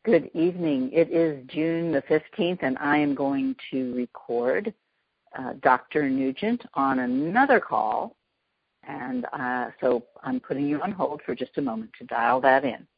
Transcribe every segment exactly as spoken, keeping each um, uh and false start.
Good evening. It is June the fifteenth, and I am going to record uh, Doctor Nugent on another call. And uh, so I'm putting you on hold for just a moment to dial that in.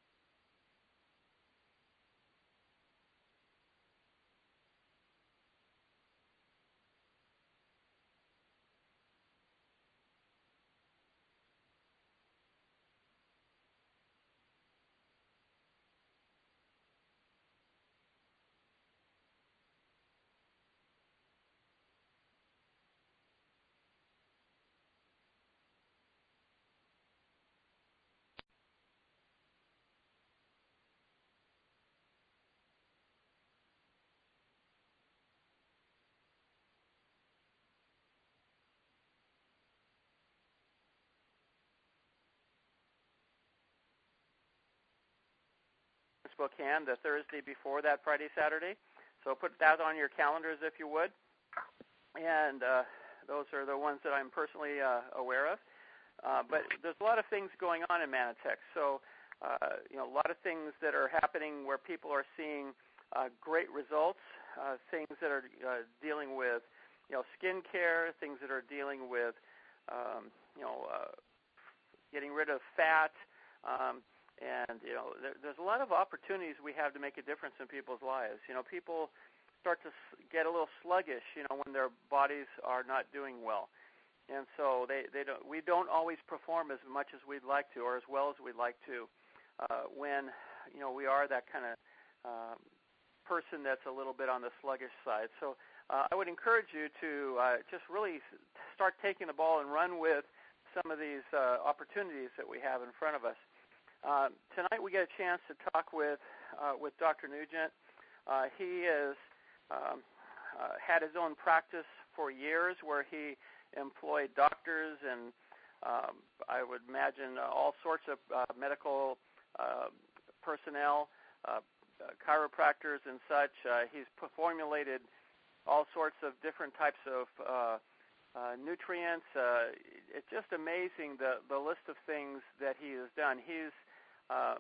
Spokane the Thursday before that, Friday, Saturday. So put that on your calendars if you would. And uh, those are the ones that I'm personally uh, aware of. Uh, but there's a lot of things going on in Manotex. So, uh, you know, a lot of things that are happening where people are seeing uh, great results, uh, things that are uh, dealing with, you know, skin care, things that are dealing with, um, you know, uh, getting rid of fat, um, And, you know, there, there's a lot of opportunities we have to make a difference in people's lives. You know, people start to get a little sluggish, you know, when their bodies are not doing well. And so they, they don't, we don't always perform as much as we'd like to or as well as we'd like to uh, when, you know, we are that kind of um, person that's a little bit on the sluggish side. So uh, I would encourage you to uh, just really start taking the ball and run with some of these uh, opportunities that we have in front of us. Uh, tonight we get a chance to talk with uh, with Doctor Nugent. Uh, he has um, uh, had his own practice for years where he employed doctors and um, I would imagine uh, all sorts of uh, medical uh, personnel, uh, uh, chiropractors and such. Uh, he's formulated all sorts of different types of uh, Uh, nutrients. Uh, it's just amazing the, the list of things that he has done. He's uh,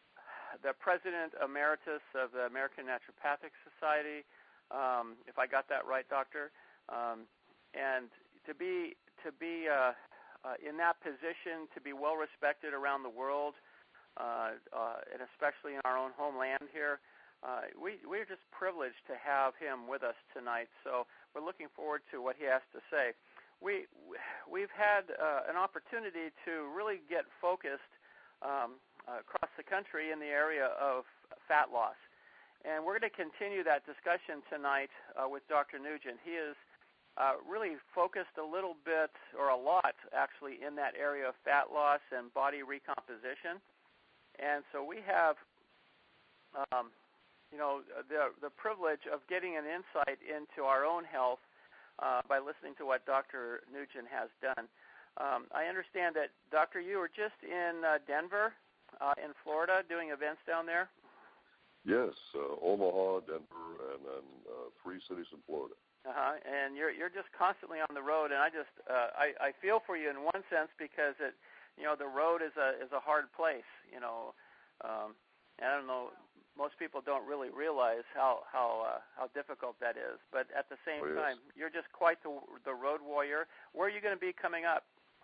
the president emeritus of the American Naturopathic Society, um, if I got that right, Doctor. Um, and to be to be uh, uh, in that position, to be well respected around the world, uh, uh, and especially in our own homeland here, uh, we we're just privileged to have him with us tonight. So we're looking forward to what he has to say. We, we've had uh, an opportunity to really get focused um, uh, across the country in the area of fat loss. And we're going to continue that discussion tonight uh, with Doctor Nugent. He is uh, really focused a little bit, or a lot actually, in that area of fat loss and body recomposition. And so we have um, you know, the, the privilege of getting an insight into our own health Uh, by listening to what Doctor Nugent has done. Um, I understand that, Doctor, you were just in uh, Denver, uh, in Florida, doing events down there? Yes, uh, Omaha, Denver, and then uh, three cities in Florida. Uh-huh. And you're you're just constantly on the road, and I just uh, I, I feel for you in one sense because it, you know, the road is a is a hard place. You know, um, I don't know. Most people don't really realize how how uh, how difficult that is. But at the same oh, yes. time, you're just quite the the road warrior. Where are you going to be coming up?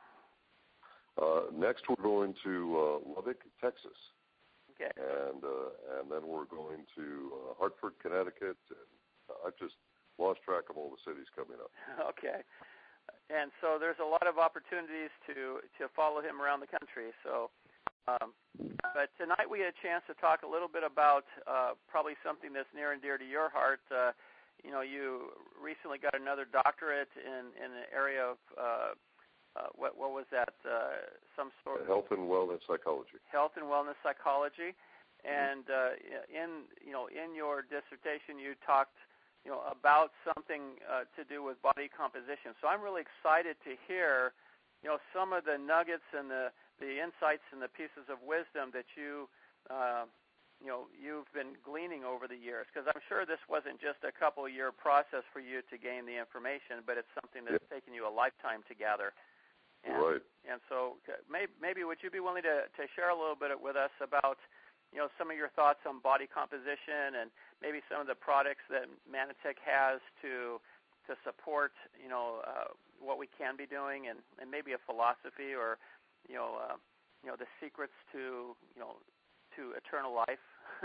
Uh, next, we're going to uh, Lubbock, Texas. Okay. And uh, and then we're going to uh, Hartford, Connecticut. And I've just lost track of all the cities coming up. Okay. And so there's a lot of opportunities to to follow him around the country. So. Um, but tonight we had a chance to talk a little bit about uh, probably something that's near and dear to your heart. Uh, you know, you recently got another doctorate in, in an area of, uh, uh, what, what was that, uh, some sort of... Health and wellness psychology. Health and wellness psychology. And uh, in, you know, in your dissertation you talked, you know, about something uh, to do with body composition. So I'm really excited to hear, you know, some of the nuggets and the the insights and the pieces of wisdom that you, uh, you know, you've been gleaning over the years. Because I'm sure this wasn't just a couple-year process for you to gain the information, but it's something that's yeah. taken you a lifetime to gather. And, right. And so maybe, maybe would you be willing to, to share a little bit with us about, you know, some of your thoughts on body composition and maybe some of the products that Mannatech has to to support, you know, uh, what we can be doing, and, and maybe a philosophy or, you know, uh, you know, the secrets to, you know, to eternal life.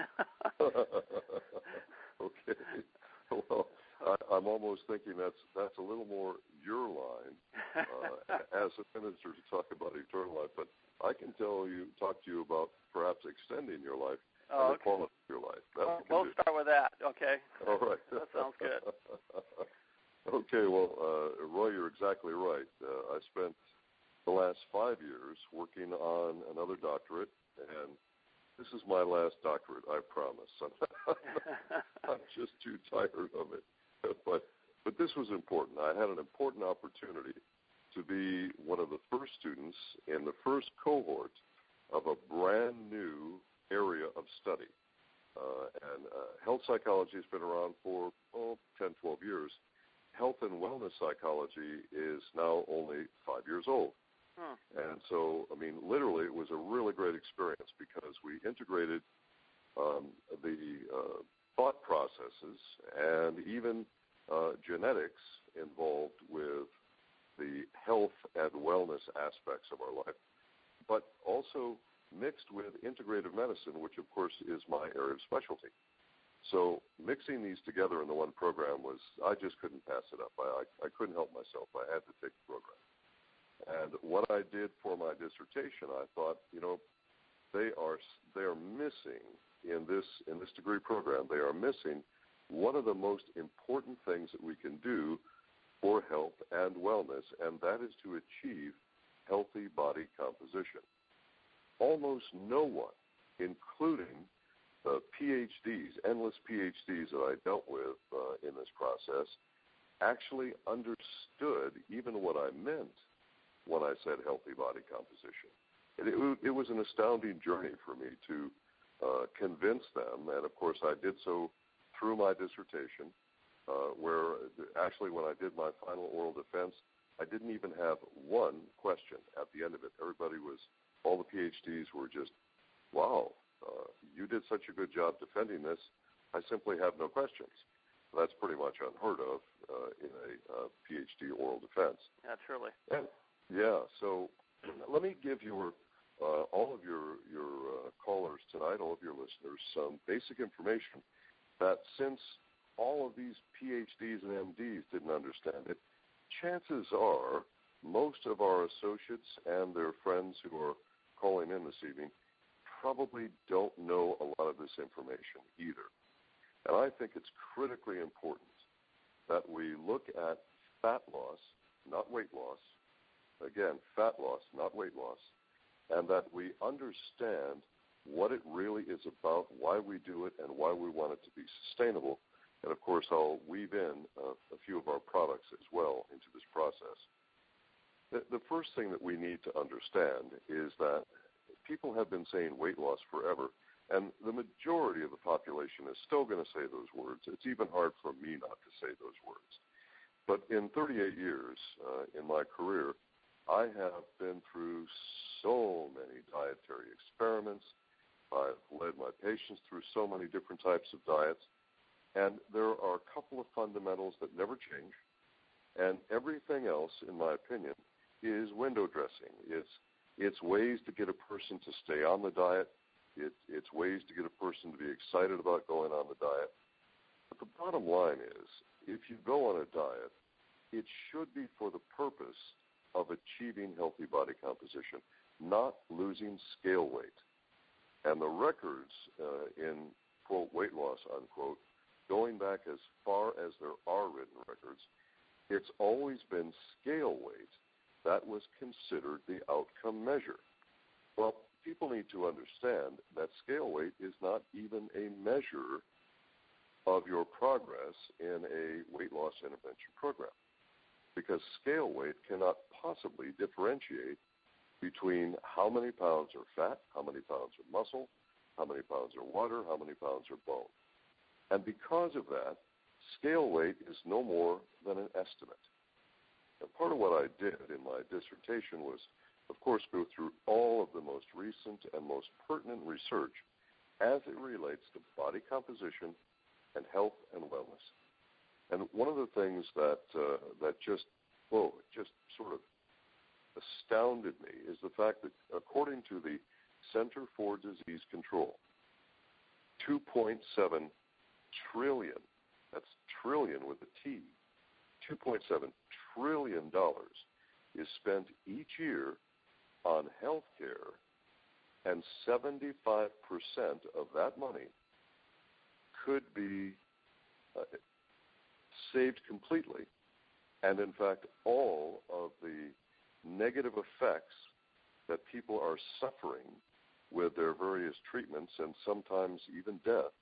Okay. Well, I, I'm almost thinking that's that's a little more your line uh, as a minister to talk about eternal life. But I can tell you, talk to you about perhaps extending your life oh, and the okay. quality of your life. That well, we we'll do. start with that. Okay. All right. That sounds good. Okay. Well, uh, Roy, you're exactly right. Uh, I spent the last five years working on another doctorate, and this is my last doctorate, I promise. I'm just too tired of it. But but this was important. I had an important opportunity to be one of the first students in the first cohort of a brand new area of study. Uh, and uh, health psychology has been around for, oh, ten, twelve years. Health and wellness psychology is now only five years old. Hmm. And so, I mean, literally, it was a really great experience because we integrated um, the uh, thought processes and even uh, genetics involved with the health and wellness aspects of our life, but also mixed with integrative medicine, which, of course, is my area of specialty. So mixing these together in the one program was, I just couldn't pass it up. I, I, I couldn't help myself. I had to take the program. And what I did for my dissertation, I thought, you know, they are they are missing in this in this degree program. They are missing one of the most important things that we can do for health and wellness, and that is to achieve healthy body composition. Almost no one, including the PhDs, endless PhDs that I dealt with uh, in this process, actually understood even what I meant when I said healthy body composition. It, it, it was an astounding journey for me to uh, convince them, and of course I did so through my dissertation, uh, where actually when I did my final oral defense, I didn't even have one question at the end of it. Everybody was, all the PhDs were just, wow, uh, you did such a good job defending this, I simply have no questions. That's pretty much unheard of uh, in a uh, PhD oral defense. Yeah, truly. And, yeah, so let me give your uh, all of your your uh, callers tonight, all of your listeners, some basic information that since all of these PhDs and M Ds didn't understand it, chances are most of our associates and their friends who are calling in this evening probably don't know a lot of this information either. And I think it's critically important that we look at fat loss, not weight loss, again, fat loss, not weight loss, and that we understand what it really is about, why we do it, and why we want it to be sustainable. And, of course, I'll weave in uh, a few of our products as well into this process. The, the first thing that we need to understand is that people have been saying weight loss forever, and the majority of the population is still going to say those words. It's even hard for me not to say those words. But in thirty-eight years uh, in my career, I have been through so many dietary experiments. I've led my patients through so many different types of diets. And there are a couple of fundamentals that never change. And everything else, in my opinion, is window dressing. It's, it's ways to get a person to stay on the diet. It, it's ways to get a person to be excited about going on the diet. But the bottom line is, if you go on a diet, it should be for the purpose of achieving healthy body composition, not losing scale weight. And the records uh, in, quote, weight loss, unquote, going back as far as there are written records, it's always been scale weight that was considered the outcome measure. Well, people need to understand that scale weight is not even a measure of your progress in a weight loss intervention program, because scale weight cannot possibly differentiate between how many pounds are fat, how many pounds are muscle, how many pounds are water, how many pounds are bone. And because of that, scale weight is no more than an estimate. And part of what I did in my dissertation was, of course, go through all of the most recent and most pertinent research as it relates to body composition and health and wellness. And one of the things that uh, that just, whoa, just sort of astounded me is the fact that according to the Center for Disease Control, two point seven trillion, that's trillion with a T, two point seven trillion dollars is spent each year on health care, and seventy-five percent of that money could be uh, saved completely, and in fact all of the negative effects that people are suffering with their various treatments and sometimes even death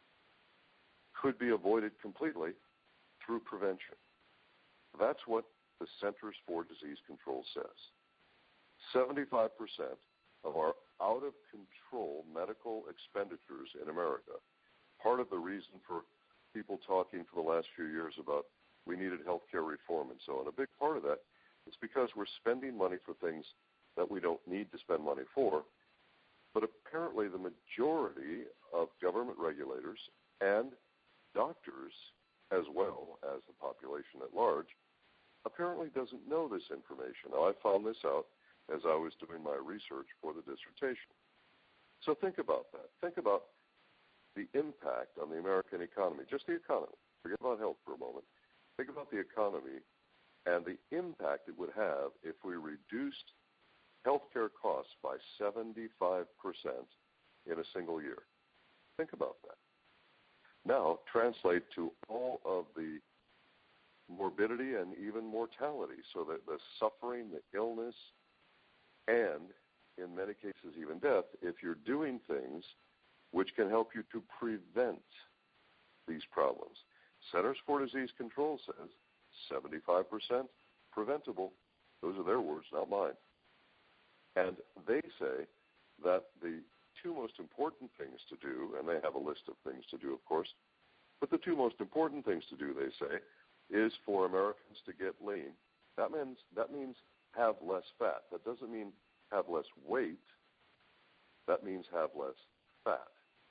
could be avoided completely through prevention. That's what the Centers for Disease Control says. seventy-five percent of our out-of-control medical expenditures in America, part of the reason for people talking for the last few years about we needed health care reform and so on, a big part of that is because we're spending money for things that we don't need to spend money for. But apparently the majority of government regulators and doctors, as well as the population at large, apparently doesn't know this information. Now, I found this out as I was doing my research for the dissertation. So think about that. Think about the impact on the American economy, just the economy. Forget about health for a moment. Think about the economy and the impact it would have if we reduced healthcare costs by seventy-five percent in a single year. Think about that. Now, translate to all of the morbidity and even mortality, so that the suffering, the illness, and in many cases even death, if you're doing things which can help you to prevent these problems. Centers for Disease Control says seventy-five percent preventable. Those are their words, not mine. And they say that the two most important things to do, and they have a list of things to do, of course, but the two most important things to do, they say, is for Americans to get lean. That means, that means have less fat. That doesn't mean have less weight. That means have less fat.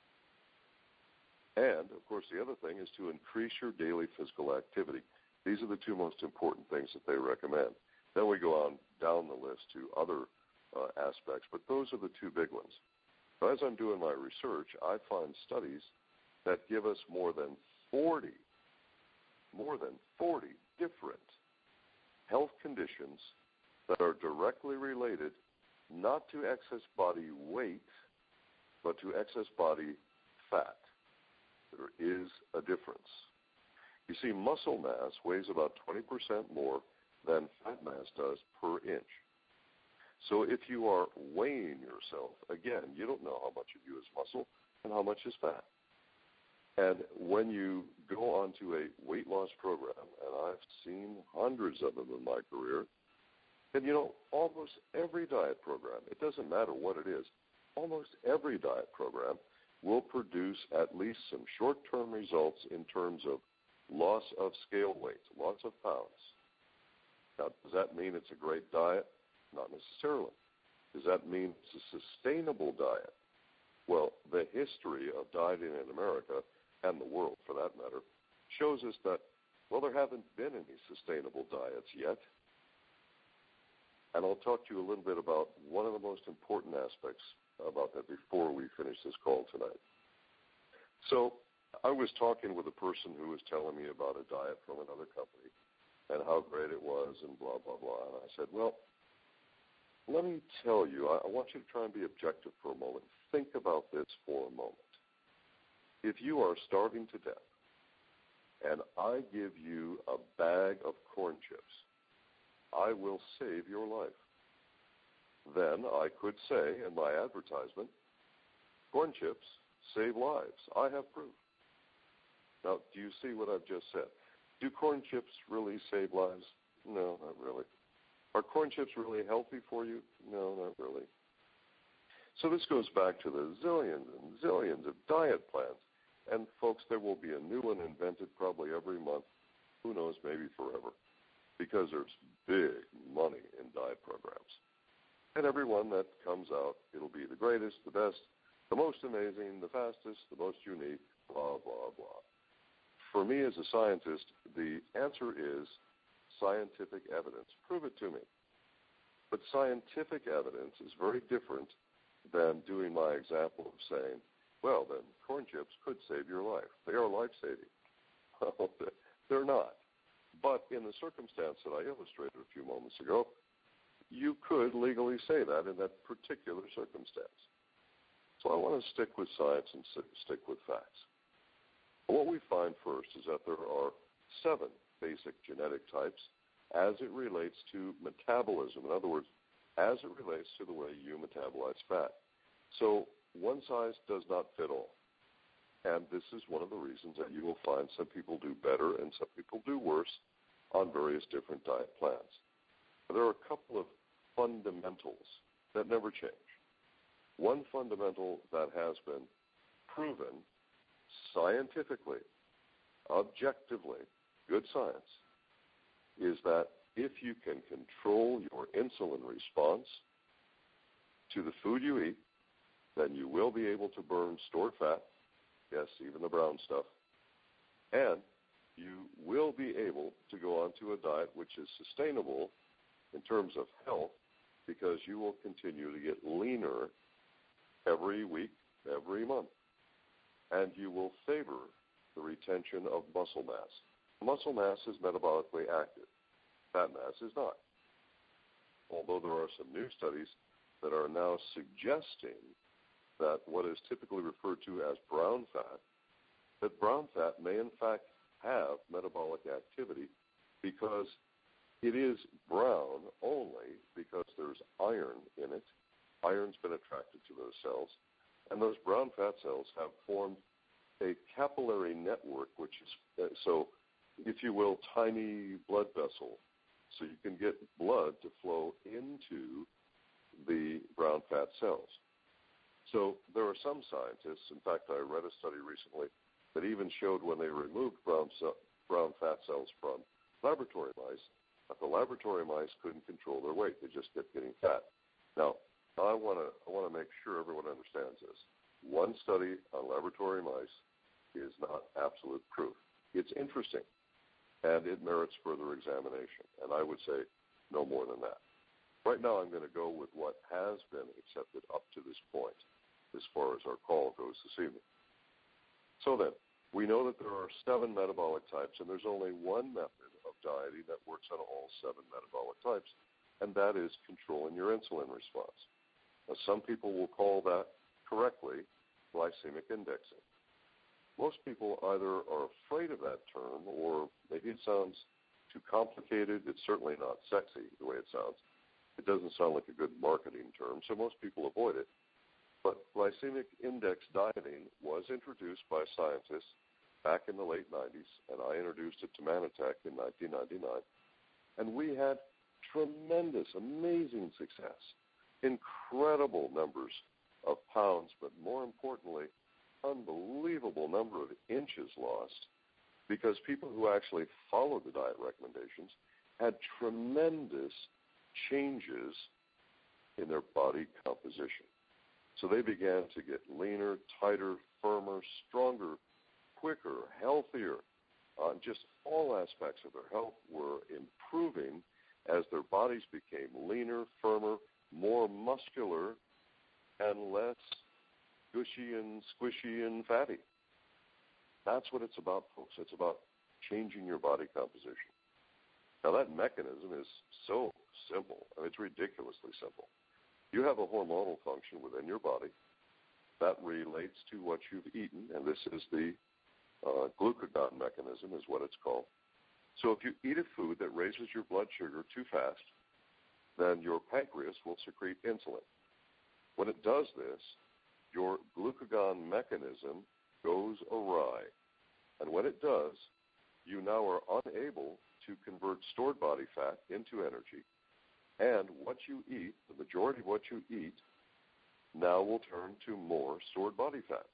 And, of course, the other thing is to increase your daily physical activity. These are the two most important things that they recommend. Then we go on down the list to other uh, aspects, but those are the two big ones. So as I'm doing my research, I find studies that give us more than forty, more than forty different health conditions that are directly related not to excess body weight, but to excess body fat. There is a difference. You see, muscle mass weighs about twenty percent more than fat mass does per inch. So if you are weighing yourself, again, you don't know how much of you is muscle and how much is fat. And when you go onto a weight loss program, and I've seen hundreds of them in my career, and you know, almost every diet program, it doesn't matter what it is, almost every diet program will produce at least some short-term results in terms of loss of scale weight, loss of pounds. Now, does that mean it's a great diet? Not necessarily. Does that mean it's a sustainable diet? Well, the history of dieting in America, and the world for that matter, shows us that, well, there haven't been any sustainable diets yet. And I'll talk to you a little bit about one of the most important aspects about that before we finish this call tonight. So I was talking with a person who was telling me about a diet from another company and how great it was and blah, blah, blah. And I said, well, let me tell you, I, I want you to try and be objective for a moment. Think about this for a moment. If you are starving to death and I give you a bag of corn chips, I will save your life. Then I could say in my advertisement, corn chips save lives. I have proof. Now, do you see what I've just said? Do corn chips really save lives? No, not really. Are corn chips really healthy for you? No, not really. So this goes back to the zillions and zillions of diet plans. And, folks, there will be a new one invented probably every month, who knows, maybe forever, because there's big money in diet programs. And every one that comes out, it'll be the greatest, the best, The most amazing, the fastest, the most unique, blah, blah, blah. For me as a scientist, the answer is scientific evidence. Prove it to me. But scientific evidence is very different than doing my example of saying, well, then corn chips could save your life. They are life-saving. Well, they're not. But in the circumstance that I illustrated a few moments ago, you could legally say that in that particular circumstance. So I want to stick with science and stick with facts. What we find first is that there are seven basic genetic types as it relates to metabolism. In other words, as it relates to the way you metabolize fat. So one size does not fit all. And this is one of the reasons that you will find some people do better and some people do worse on various different diet plans. There are a couple of fundamentals that never change. One fundamental that has been proven scientifically, objectively, good science, is that if you can control your insulin response to the food you eat, then you will be able to burn stored fat, yes, even the brown stuff, and you will be able to go onto a diet which is sustainable in terms of health because you will continue to get leaner every week, every month, and you will favor the retention of muscle mass. Muscle mass is metabolically active. Fat mass is not. Although there are some new studies that are now suggesting that what is typically referred to as brown fat, that brown fat may in fact have metabolic activity because it is brown only because there's iron in it. Iron's been attracted to those cells, and those brown fat cells have formed a capillary network, which is, uh, so if you will, tiny blood vessel, so you can get blood to flow into the brown fat cells. So there are some scientists, in fact, I read a study recently that even showed when they removed brown, cell, brown fat cells from laboratory mice, that the laboratory mice couldn't control their weight. They just kept getting fat. Now, I want to I want to make sure everyone understands this. One study on laboratory mice is not absolute proof. It's interesting, and it merits further examination, and I would say no more than that. Right now I'm going to go with what has been accepted up to this point as far as our call goes this evening. So then, we know that there are seven metabolic types, and there's only one method of dieting that works on all seven metabolic types, and that is controlling your insulin response. Now, some people will call that correctly glycemic indexing. Most people either are afraid of that term or maybe it sounds too complicated. It's certainly not sexy the way it sounds. It doesn't sound like a good marketing term, so most people avoid it. But glycemic index dieting was introduced by scientists back in the late nineties, and I introduced it to Manitech in nineteen ninety-nine. And we had tremendous, amazing success, incredible numbers of pounds, but more importantly, unbelievable number of inches lost because people who actually followed the diet recommendations had tremendous changes in their body composition. So they began to get leaner, tighter, firmer, stronger, quicker, healthier. Uh, just all aspects of their health were improving as their bodies became leaner, firmer, more muscular, and less gushy and squishy and fatty. That's what it's about, folks. It's about changing your body composition. Now, that mechanism is so simple. I mean, it's ridiculously simple. You have a hormonal function within your body that relates to what you've eaten, and this is the uh, glucagon mechanism is what it's called. So if you eat a food that raises your blood sugar too fast, then your pancreas will secrete insulin. When it does this, your glucagon mechanism goes awry. And when it does, you now are unable to convert stored body fat into energy. And what you eat, the majority of what you eat, now will turn to more stored body fat.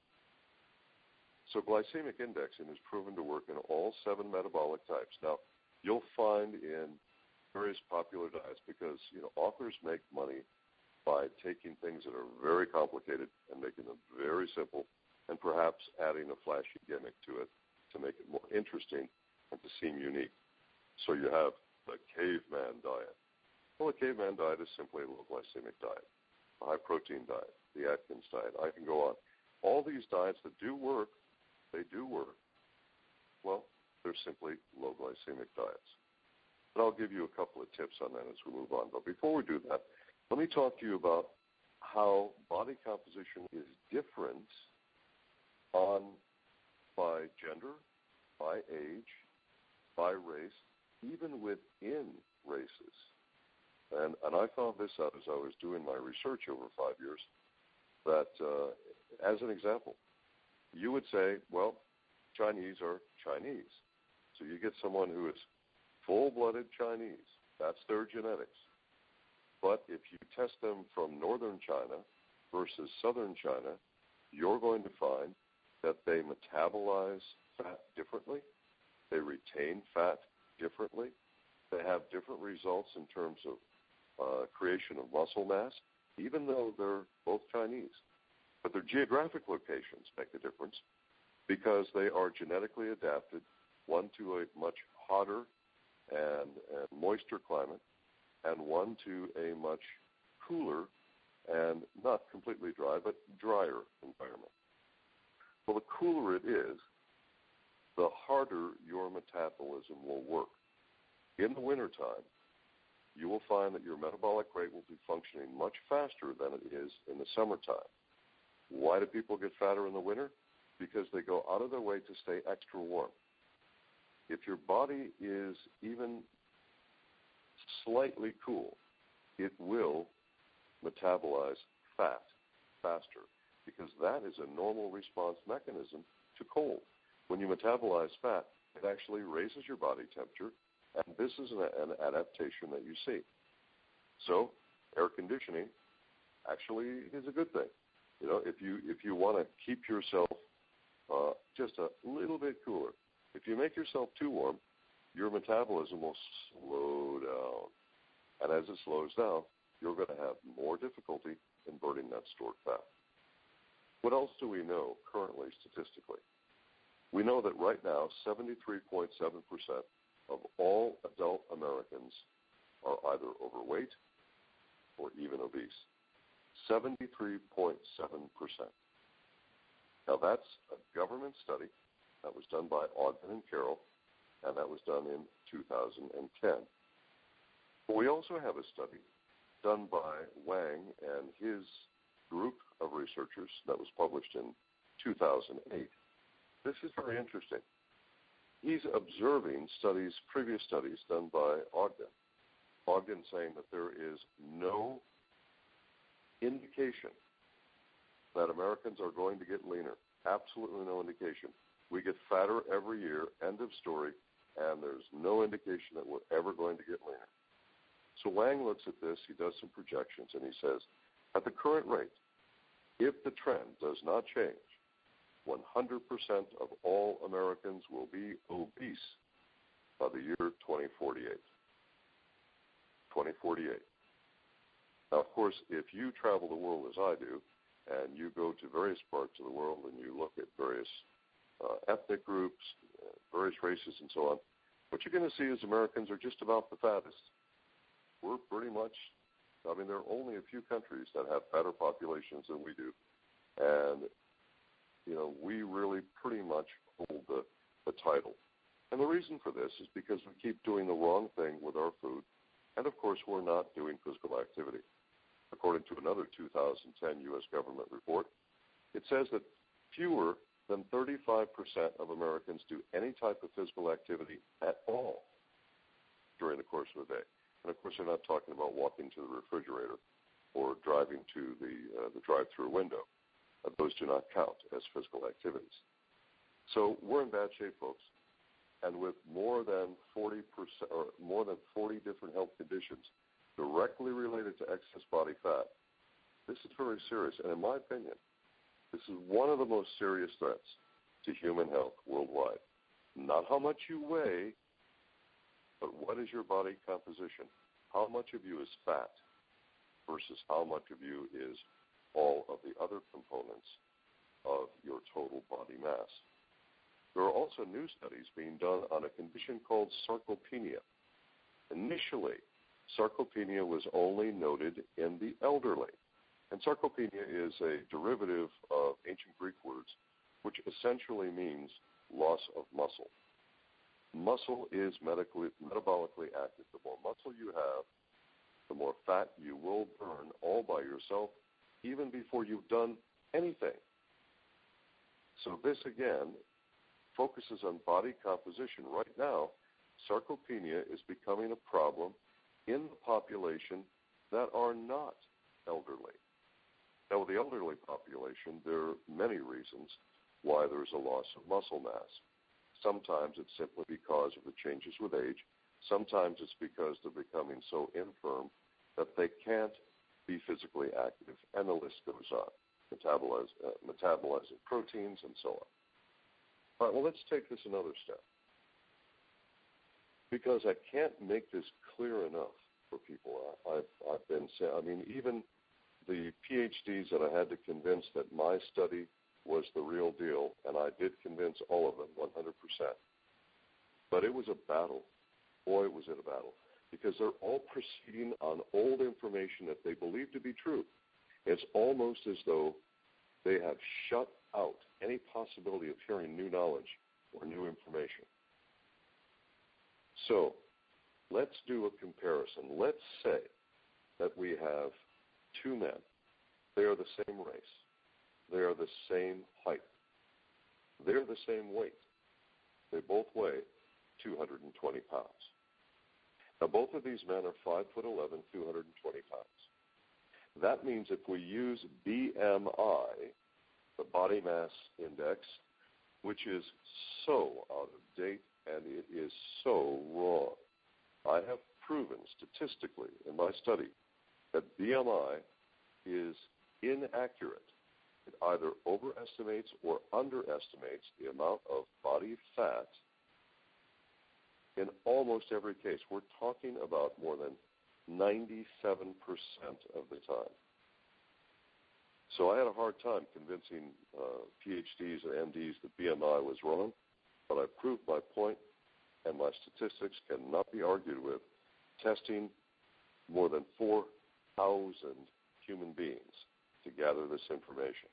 So glycemic indexing is proven to work in all seven metabolic types. Now, you'll find in various popular diets, because you know authors make money by taking things that are very complicated and making them very simple, and perhaps adding a flashy gimmick to it to make it more interesting and to seem unique. So you have the caveman diet. Well, the caveman diet is simply a low glycemic diet, a high protein diet, the Atkins diet. I can go on. All these diets that do work, they do work. Well, they're simply low glycemic diets. And I'll give you a couple of tips on that as we move on. But before we do that, let me talk to you about how body composition is different on by gender, by age, by race, even within races. And, and I found this out as I was doing my research over five years, that uh, as an example, you would say, well, Chinese are Chinese. So you get someone who is full-blooded Chinese. That's their genetics. But if you test them from northern China versus southern China, you're going to find that they metabolize fat differently. They retain fat differently. They have different results in terms of uh, creation of muscle mass, even though they're both Chinese. But their geographic locations make a difference because they are genetically adapted, one to a much hotter and, and moister climate, and one to a much cooler and not completely dry, but drier environment. Well, the cooler it is, the harder your metabolism will work. In the wintertime, you will find that your metabolic rate will be functioning much faster than it is in the summertime. Why do people get fatter in the winter? Because they go out of their way to stay extra warm. If your body is even slightly cool, it will metabolize fat faster because that is a normal response mechanism to cold. When you metabolize fat, it actually raises your body temperature, and this is an, an adaptation that you see. So air conditioning actually is a good thing. You know, if you if you want to keep yourself uh, just a little bit cooler, if you make yourself too warm, your metabolism will slow down. And as it slows down, you're going to have more difficulty in burning that stored fat. What else do we know currently statistically? We know that right now, seventy-three point seven percent of all adult Americans are either overweight or even obese. seventy-three point seven percent. Now, that's a government study that was done by Ogden and Carroll, and that was done in two thousand ten. But we also have a study done by Wang and his group of researchers that was published in two thousand eight. This is very interesting. He's observing studies, previous studies done by Ogden. Ogden saying that there is no indication that Americans are going to get leaner. Absolutely no indication. We get fatter every year, end of story, and there's no indication that we're ever going to get leaner. So Wang looks at this, he does some projections, and he says, at the current rate, if the trend does not change, one hundred percent of all Americans will be obese by the year twenty forty-eight. twenty forty-eight. Now, of course, if you travel the world as I do, and you go to various parts of the world and you look at various uh, ethnic groups, uh, various races and so on, what you're going to see is Americans are just about the fattest. We're pretty much, I mean, there are only a few countries that have fatter populations than we do. And, you know, we really pretty much hold the, the title. And the reason for this is because we keep doing the wrong thing with our food. And, of course, we're not doing physical activity. According to another two thousand ten U S government report, it says that fewer than thirty-five percent of Americans do any type of physical activity at all during the course of a day. And, of course, they're not talking about walking to the refrigerator or driving to the, uh, the drive-through window. Uh, those do not count as physical activities. So we're in bad shape, folks. And with more than forty percent or more than forty different health conditions directly related to excess body fat, this is very serious. And in my opinion, this is one of the most serious threats to human health worldwide. Not how much you weigh, but what is your body composition? How much of you is fat versus how much of you is all of the other components of your total body mass. There are also new studies being done on a condition called sarcopenia. Initially, sarcopenia was only noted in the elderly. And sarcopenia is a derivative of ancient Greek words, which essentially means loss of muscle. Muscle is medically, metabolically active. The more muscle you have, the more fat you will burn all by yourself, even before you've done anything. So this, again, focuses on body composition. Right now, sarcopenia is becoming a problem in the population that are not elderly. Now, with the elderly population, there are many reasons why there's a loss of muscle mass. Sometimes it's simply because of the changes with age. Sometimes it's because they're becoming so infirm that they can't be physically active, and the list goes on, metabolize, uh, metabolizing proteins and so on. All right, well, let's take this another step, because I can't make this clear enough for people. I've, I've been saying, I mean, even the PhDs that I had to convince that my study was the real deal, and I did convince all of them one hundred percent. But it was a battle. Boy, was it a battle, because they're all proceeding on old information that they believe to be true. It's almost as though they have shut out any possibility of hearing new knowledge or new information. So let's do a comparison. Let's say that we have two men. They are the same race. They are the same height. They're the same weight. They both weigh two hundred twenty pounds. Now, both of these men are five foot eleven, two hundred twenty pounds. That means if we use B M I, the body mass index, which is so out of date and it is so wrong. I have proven statistically in my study that B M I is inaccurate. It either overestimates or underestimates the amount of body fat in almost every case. We're talking about more than ninety-seven percent of the time. So I had a hard time convincing uh, PhDs and M Ds that B M I was wrong, but I proved my point, and my statistics cannot be argued with, testing more than four thousand human beings to gather this information.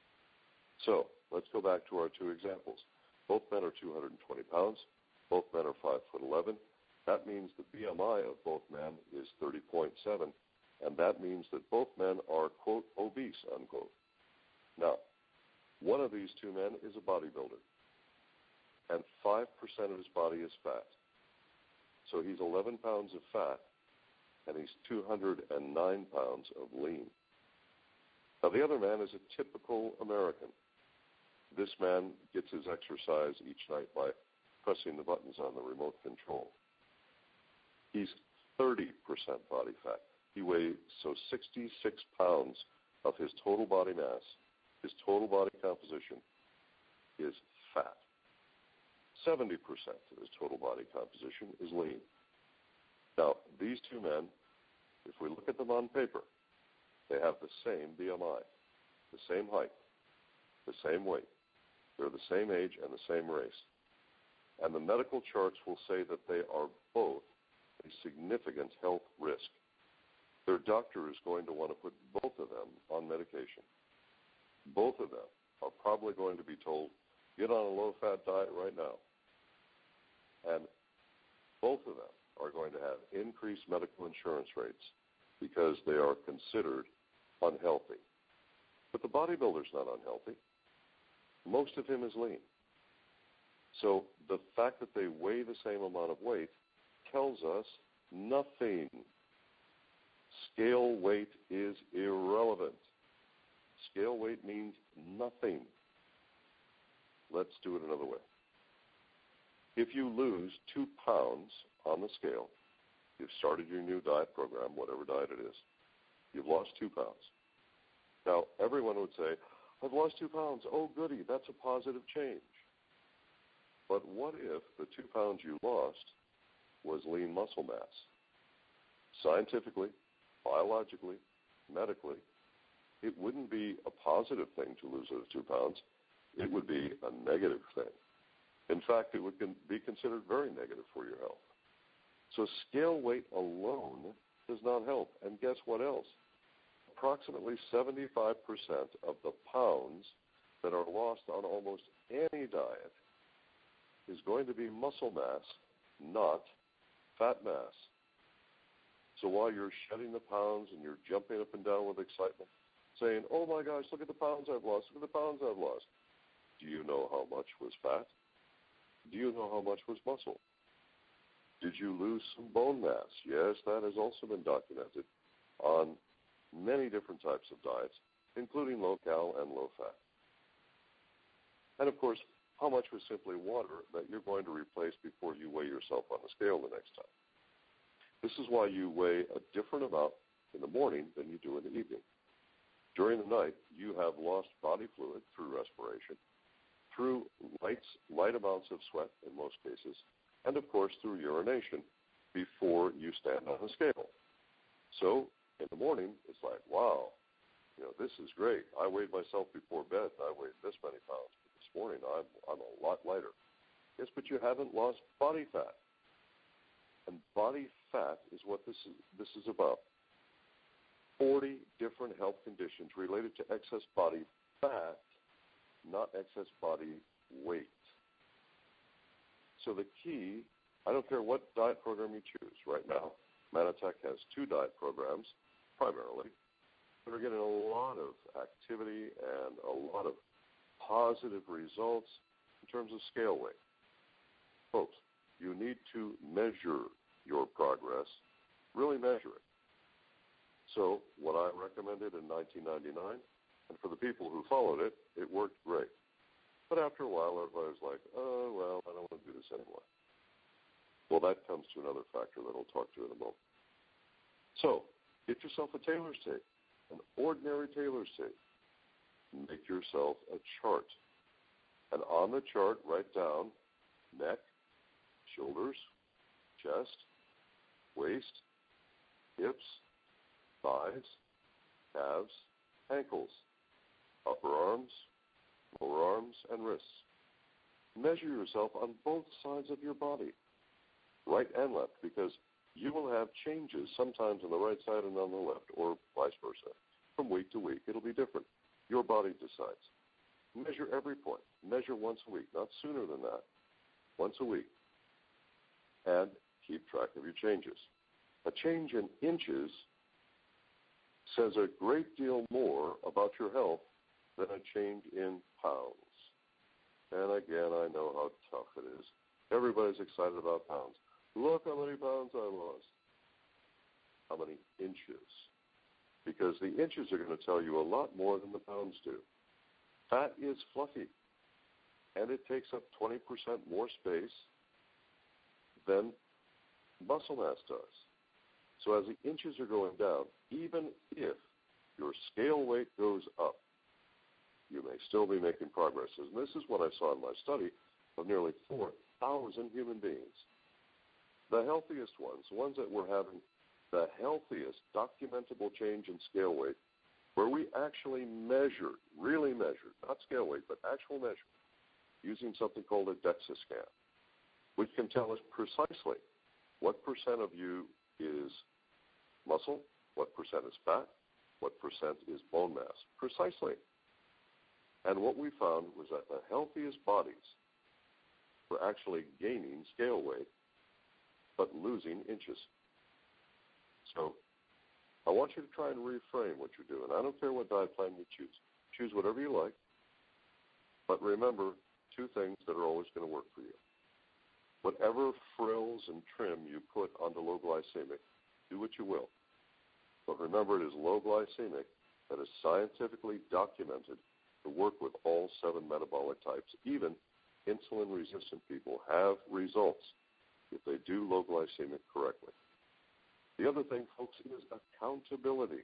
So let's go back to our two examples. Both men are two hundred twenty pounds. Both men are five foot eleven. That means the B M I of both men is thirty point seven, and that means that both men are, quote, obese, unquote. Now, one of these two men is a bodybuilder, and five percent of his body is fat. So he's eleven pounds of fat, and he's two hundred nine pounds of lean. Now, the other man is a typical American. This man gets his exercise each night by pressing the buttons on the remote control. He's thirty percent body fat. He weighs, so sixty-six pounds of his total body mass, his total body composition, is fat. seventy percent of his total body composition is lean. Now, these two men, if we look at them on paper, they have the same B M I, the same height, the same weight. They're the same age and the same race. And the medical charts will say that they are both a significant health risk. Their doctor is going to want to put both of them on medication. Both of them are probably going to be told, get on a low-fat diet right now. And both of them are going to have increased medical insurance rates because they are considered unhealthy. But the bodybuilder's not unhealthy. Most of him is lean. So the fact that they weigh the same amount of weight tells us nothing. Scale weight is irrelevant. Scale weight means nothing. Let's do it another way. If you lose two pounds on the scale, you've started your new diet program, whatever diet it is, you've lost two pounds. Now, everyone would say, I've lost two pounds. Oh, goody, that's a positive change. But what if the two pounds you lost was lean muscle mass? Scientifically, biologically, medically, it wouldn't be a positive thing to lose those two pounds. It would be a negative thing. In fact, it would be considered very negative for your health. So scale weight alone does not help. And guess what else? Approximately seventy-five percent of the pounds that are lost on almost any diet is going to be muscle mass, not fat mass. So while you're shedding the pounds and you're jumping up and down with excitement, saying, oh my gosh, look at the pounds I've lost, look at the pounds I've lost. Do you know how much was fat? Do you know how much was muscle? Did you lose some bone mass? Yes, that has also been documented on many different types of diets, including low-cal and low-fat. And, of course, how much was simply water that you're going to replace before you weigh yourself on the scale the next time? This is why you weigh a different amount in the morning than you do in the evening. During the night, you have lost body fluid through respiration, through light, light amounts of sweat in most cases, and, of course, through urination before you stand on the scale. So in the morning, it's like, wow, you know, this is great. I weighed myself before bed, and I weighed this many pounds. But this morning, I'm, I'm a lot lighter. Yes, but you haven't lost body fat. And body fat is what this is, this is about. forty different health conditions related to excess body fat, not excess body weight. So the key, I don't care what diet program you choose. Right now, Manatech has two diet programs, primarily, that are getting a lot of activity and a lot of positive results in terms of scale weight. Folks, you need to measure your progress, really measure it. So what I recommended in nineteen ninety-nine, and for the people who followed it, it worked great. But after a while, everybody was like, oh, well, I don't want to do this anymore. Well, that comes to another factor that I'll talk to in a moment. So get yourself a tailor's tape, an ordinary tailor's tape. Make yourself a chart. And on the chart, write down neck, shoulders, chest, waist, hips, thighs, calves, ankles, upper arms, lower arms, and wrists. Measure yourself on both sides of your body, right and left, because you will have changes sometimes on the right side and on the left, or vice versa. From week to week, it'll be different. Your body decides. Measure every point. Measure once a week, not sooner than that. Once a week. And keep track of your changes. A change in inches says a great deal more about your health than a change in pounds. And again, I know how tough it is. Everybody's excited about pounds. Look how many pounds I lost. How many inches? Because the inches are going to tell you a lot more than the pounds do. Fat is fluffy, and it takes up twenty percent more space than muscle mass does. So as the inches are going down, even if your scale weight goes up, you may still be making progress. And this is what I saw in my study of nearly four thousand human beings. The healthiest ones, the ones that were having the healthiest documentable change in scale weight, where we actually measured, really measured, not scale weight, but actual measure, using something called a DEXA scan, which can tell us precisely what percent of you is muscle, what percent is fat, what percent is bone mass, precisely. And what we found was that the healthiest bodies were actually gaining scale weight, but losing inches. So I want you to try and reframe what you're doing. I don't care what diet plan you choose. Choose whatever you like, but remember two things that are always going to work for you. Whatever frills and trim you put onto low glycemic, do what you will. But remember, it is low glycemic that is scientifically documented to work with all seven metabolic types. Even insulin-resistant people have results if they do low glycemic correctly. The other thing, folks, is accountability.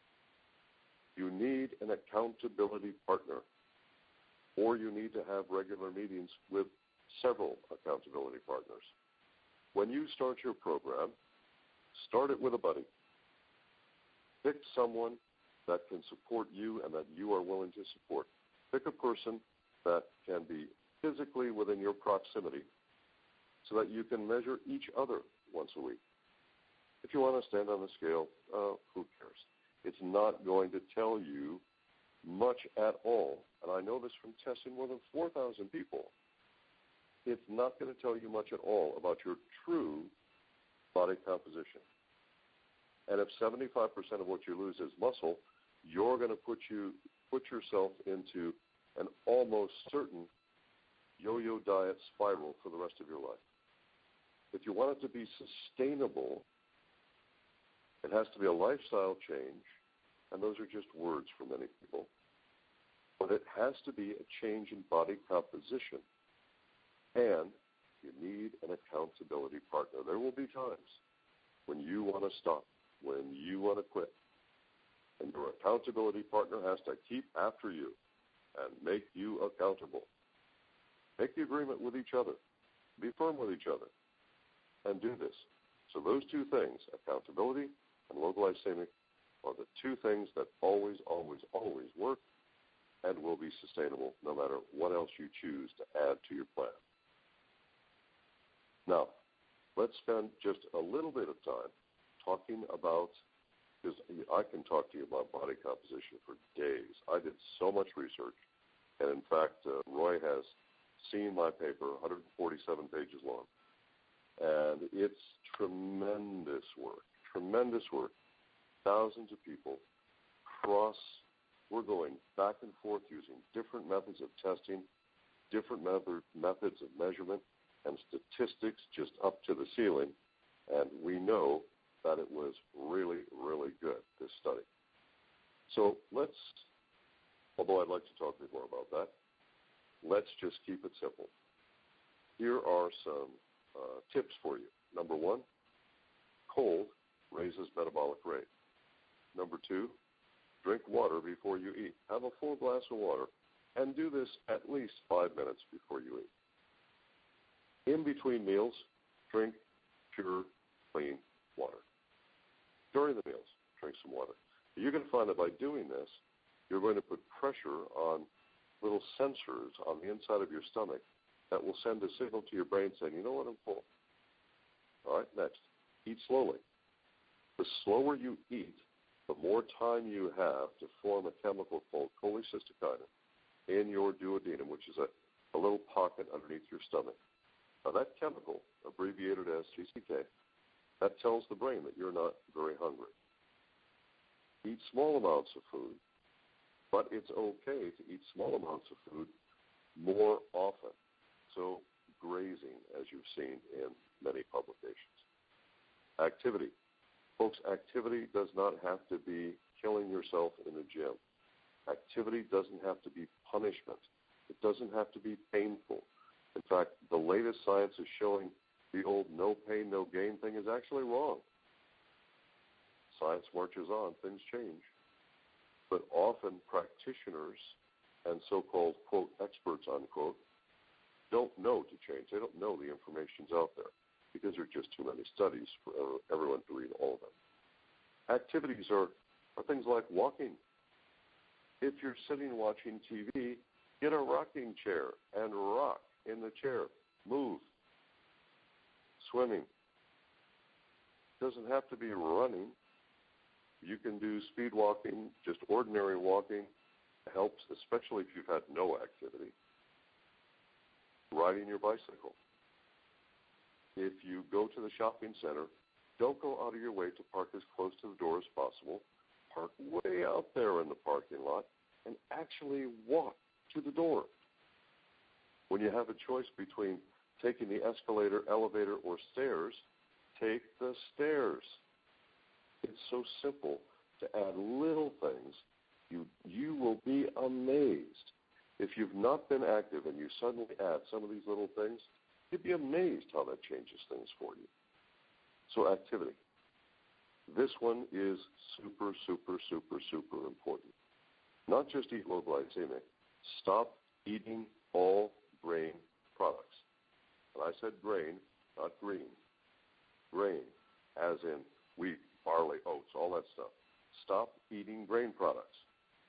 You need an accountability partner, or you need to have regular meetings with several accountability partners. When you start your program, start it with a buddy. Pick someone that can support you and that you are willing to support. Pick a person that can be physically within your proximity so that you can measure each other once a week. If you want to stand on the scale, uh, who cares? It's not going to tell you much at all. And I know this from testing more than four thousand people. It's not going to tell you much at all about your true body composition. And if seventy-five percent of what you lose is muscle, you're going to put you put yourself into an almost certain yo-yo diet spiral for the rest of your life. If you want it to be sustainable, it has to be a lifestyle change, and those are just words for many people. But it has to be a change in body composition, and you need an accountability partner. There will be times when you want to stop, when you want to quit, and your accountability partner has to keep after you and make you accountable. Make the agreement with each other. Be firm with each other, and do this. So those two things, accountability and low glycemic, are the two things that always, always, always work and will be sustainable no matter what else you choose to add to your plan. Now, let's spend just a little bit of time talking about, because I can talk to you about body composition for days. I did so much research, and in fact, uh, Roy has seen my paper, one hundred forty-seven pages long, and it's tremendous work, tremendous work. Thousands of people cross, we're going back and forth using different methods of testing, different method, methods of measurement, and statistics just up to the ceiling, and we know that it was really, really good, this study. So let's, although I'd like to talk more about that, let's just keep it simple. Here are some uh, tips for you. Number one, cold raises metabolic rate. Number two, drink water before you eat. Have a full glass of water, and do this at least five minutes before you eat. In between meals, drink pure, clean water. During the meals, drink some water. You're going to find that by doing this, you're going to put pressure on little sensors on the inside of your stomach that will send a signal to your brain saying, you know what, I'm full. All right, next, eat slowly. The slower you eat, the more time you have to form a chemical called cholecystokinin in your duodenum, which is a, a little pocket underneath your stomach. Now, that chemical, abbreviated as C C K, that tells the brain that you're not very hungry. Eat small amounts of food, but it's okay to eat small amounts of food more often. So grazing, as you've seen in many publications. Activity. Folks, activity does not have to be killing yourself in the gym. Activity doesn't have to be punishment. It doesn't have to be painful. In fact, the latest science is showing the old no pain, no gain thing is actually wrong. Science marches on, things change. But often practitioners and so-called, quote, experts, unquote, don't know to change. They don't know the information's out there because there are just too many studies for everyone to read all of them. Activities are, are things like walking. If you're sitting watching T V, get a rocking chair and rock in the chair. Move. Swimming. Doesn't have to be running. You can do speed walking, just ordinary walking. It helps, especially if you've had no activity. Riding your bicycle. If you go to the shopping center, don't go out of your way to park as close to the door as possible. Park way out there in the parking lot and actually walk to the door. When you have a choice between taking the escalator, elevator, or stairs, take the stairs. It's so simple to add little things. You, you will be amazed. If you've not been active and you suddenly add some of these little things, you'd be amazed how that changes things for you. So activity. This one is super, super, super, super important. Not just eat low glycemic. Stop eating all grain products. And I said grain, not green. Grain, as in wheat, barley, oats, all that stuff. stop eating grain products.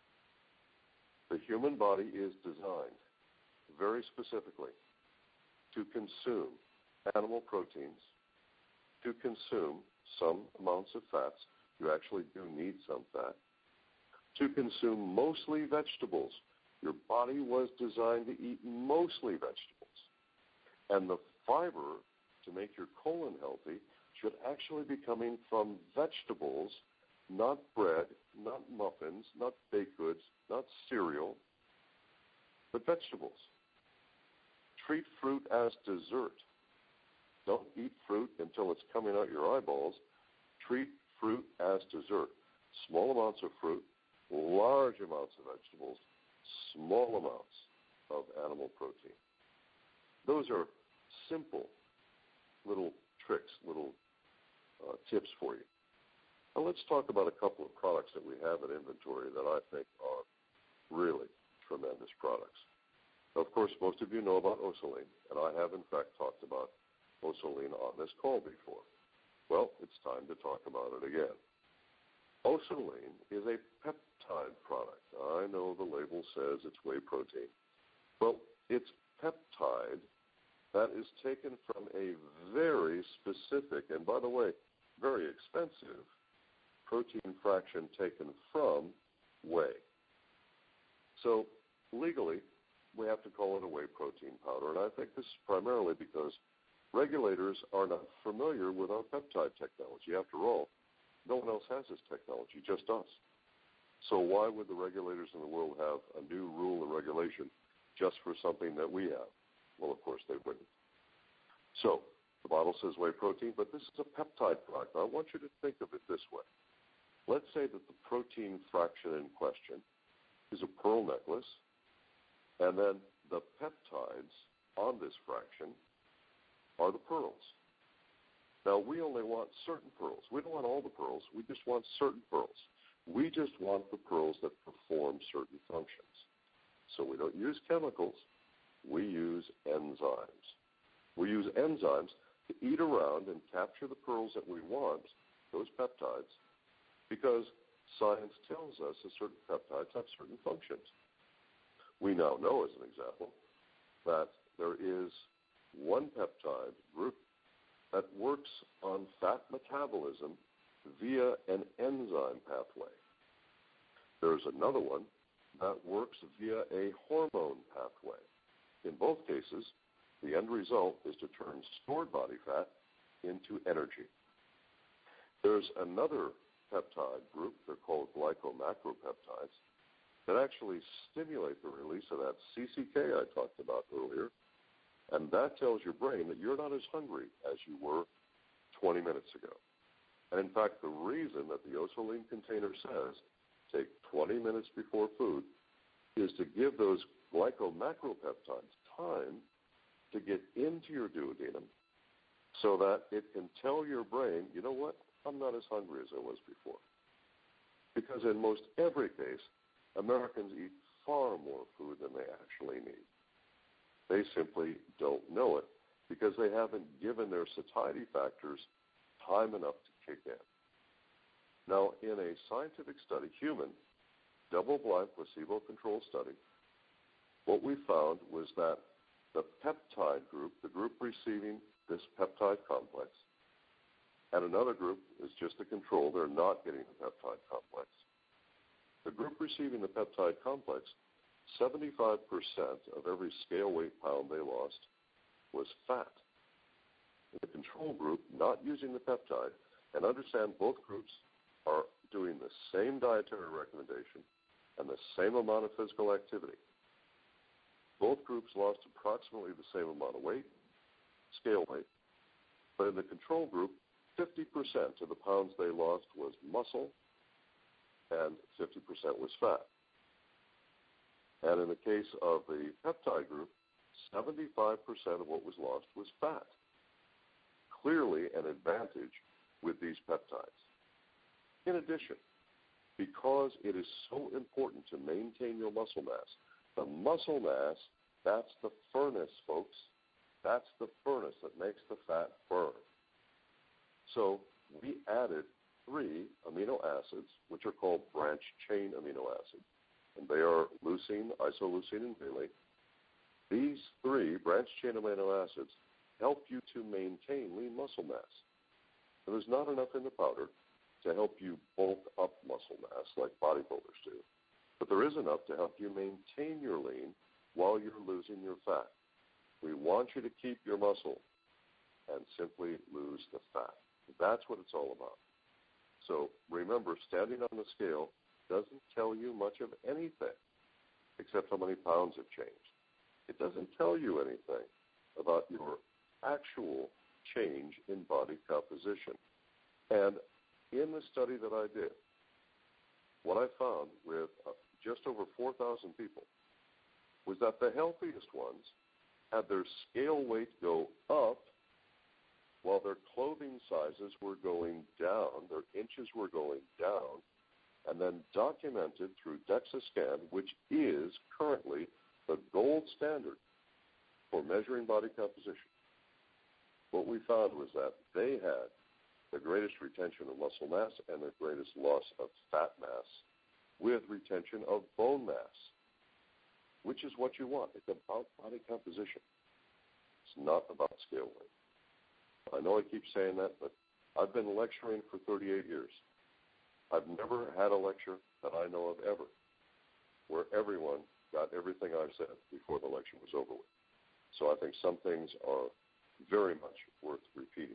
The human body is designed very specifically to consume animal proteins, to consume some amounts of fats. You actually do need some fat. To consume mostly vegetables. Your body was designed to eat mostly vegetables. And the fiber to make your colon healthy should actually be coming from vegetables, not bread, not muffins, not baked goods, not cereal, but vegetables. Treat fruit as dessert. Don't eat fruit until it's coming out your eyeballs. Treat fruit as dessert. Small amounts of fruit, large amounts of vegetables, small amounts of animal protein. Those are simple little tricks, little uh, tips for you. Now let's talk about a couple of products that we have in inventory that I think are really tremendous products. Of course, most of you know about Osaline, and I have in fact talked about Osaline on this call before. Well, it's time to talk about it again. Osaline is a peptide product. I know the label says it's whey protein. Well, it's peptide that is taken from a very specific, and by the way, very expensive, protein fraction taken from whey. So legally, we have to call it a whey protein powder, and I think this is primarily because regulators are not familiar with our peptide technology. After all, no one else has this technology, just us. So why would the regulators in the world have a new rule or regulation just for something that we have? Well, of course they wouldn't. So the bottle says whey protein, but this is a peptide product. I want you to think of it this way. Let's say that the protein fraction in question is a pearl necklace, and then the peptides on this fraction are the pearls. Now, we only want certain pearls. We don't want all the pearls. We just want certain pearls. We just want the pearls that perform certain functions. So we don't use chemicals. We use enzymes. We use enzymes to eat around and capture the pearls that we want, those peptides, because science tells us that certain peptides have certain functions. We now know, as an example, that there is one peptide group that works on fat metabolism via an enzyme pathway. There's another one that works via a hormone pathway. In both cases, the end result is to turn stored body fat into energy. There's another peptide group, they're called glycomacropeptides, that actually stimulate the release of that C C K I talked about earlier, and that tells your brain that you're not as hungry as you were twenty minutes ago. And in fact, the reason that the Osaline container says take twenty minutes before food is to give those glycomacropeptides time to get into your duodenum so that it can tell your brain, you know what, I'm not as hungry as I was before. Because in most every case, Americans eat far more food than they actually need. They simply don't know it because they haven't given their satiety factors time enough to kick in. Now, in a scientific study, human, double-blind, placebo-controlled study, what we found was that the peptide group, the group receiving this peptide complex, and another group is just a control. They're not getting the peptide complex. The group receiving the peptide complex, seventy-five percent of every scale weight pound they lost was fat. The control group, not using the peptide, and understand both groups are doing the same dietary recommendation and the same amount of physical activity. Both groups lost approximately the same amount of weight, scale weight, but in the control group, fifty percent of the pounds they lost was muscle and fifty percent was fat. And in the case of the peptide group, seventy-five percent of what was lost was fat. Clearly an advantage with these peptides. In addition, because it is so important to maintain your muscle mass, the muscle mass, that's the furnace, folks. That's the furnace that makes the fat burn. So we added three amino acids, which are called branch-chain amino acids, and they are leucine, isoleucine, and valine. These three branch-chain amino acids help you to maintain lean muscle mass. And there's not enough in the powder to help you bulk up muscle mass like bodybuilders do, but there is enough to help you maintain your lean while you're losing your fat. We want you to keep your muscle and simply lose the fat. That's what it's all about. So remember, standing on the scale doesn't tell you much of anything except how many pounds have changed. It doesn't tell you anything about your actual change in body composition. And in the study that I did, what I found with uh, just over four thousand people was that the healthiest ones had their scale weight go up while their clothing sizes were going down, their inches were going down, and then documented through DEXA scan, which is currently the gold standard for measuring body composition. What we found was that they had the greatest retention of muscle mass and the greatest loss of fat mass with retention of bone mass, which is what you want. It's about body composition. It's not about scale weight. I know I keep saying that, but I've been lecturing for thirty-eight years. I've never had a lecture that I know of ever where everyone got everything I've said before the lecture was over with. So I think some things are very much worth repeating.